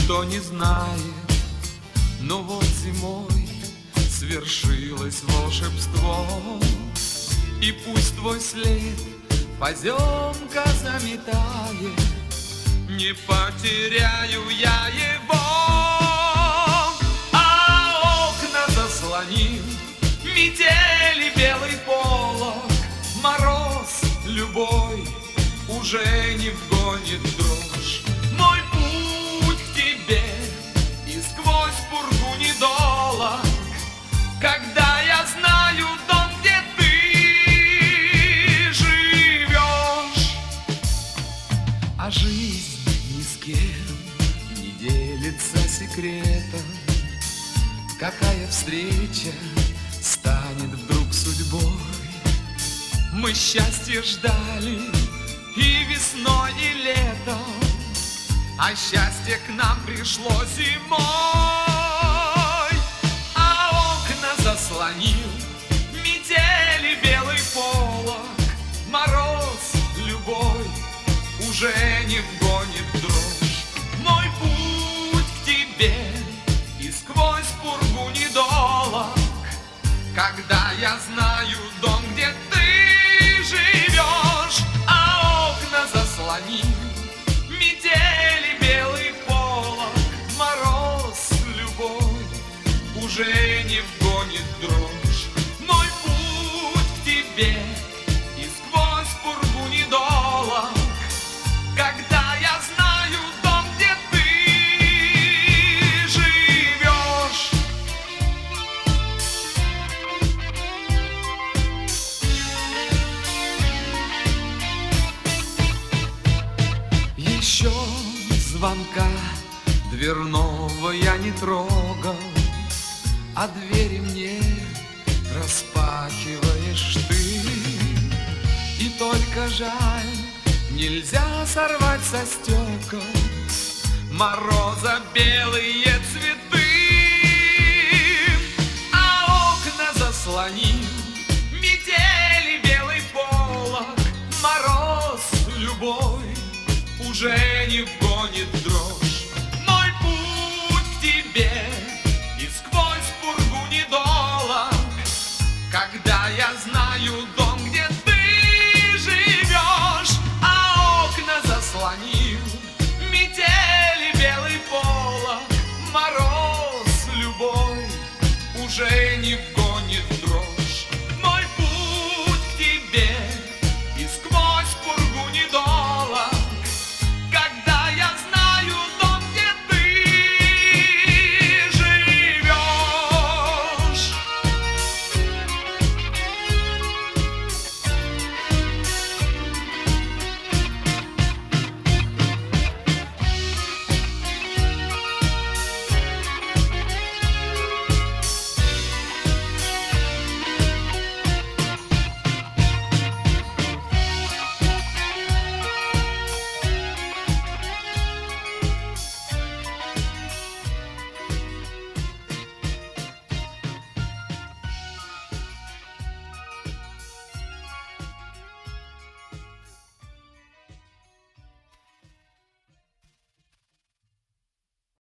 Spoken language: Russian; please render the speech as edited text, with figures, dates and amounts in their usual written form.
никто не знает, но вот зимой свершилось волшебство. И пусть твой след поземка заметает, не потеряю я его. А окна заслонил метели белый полог, мороз любой уже не вгонит дрожь. Мой путь к тебе и сквозь пургу недолог, когда я знаю дом, где ты живешь. А жизнь ни с кем не делится секретом. Какая встреча станет вдруг судьбой? Мы счастья ждали и весной, и летом, а счастье к нам пришло зимой. А окна заслонил метели белый полог, мороз любой уже не вгонит дрожь. Мой путь к тебе и сквозь пургу недолог, когда я знаю дом, где ты живешь. А окна заслонил метели белый полог, мороз любой уже не вгонит дрожь. Мой путь к тебе и сквозь пургу недолог, когда я знаю дом, где ты живешь. Еще звонка дверного я не трогал, а двери мне распахиваешь ты. И только жаль, нельзя сорвать со стекол мороза белые цветы. А окна заслонил метели белый полог, мороз любой уже не вгонит дрожь. Мой путь к тебе и сквозь пургу недолог, когда я знаю дом, где ты живешь. А окна заслонил метели белый полог, мороз любой уже не вгонит дрожь.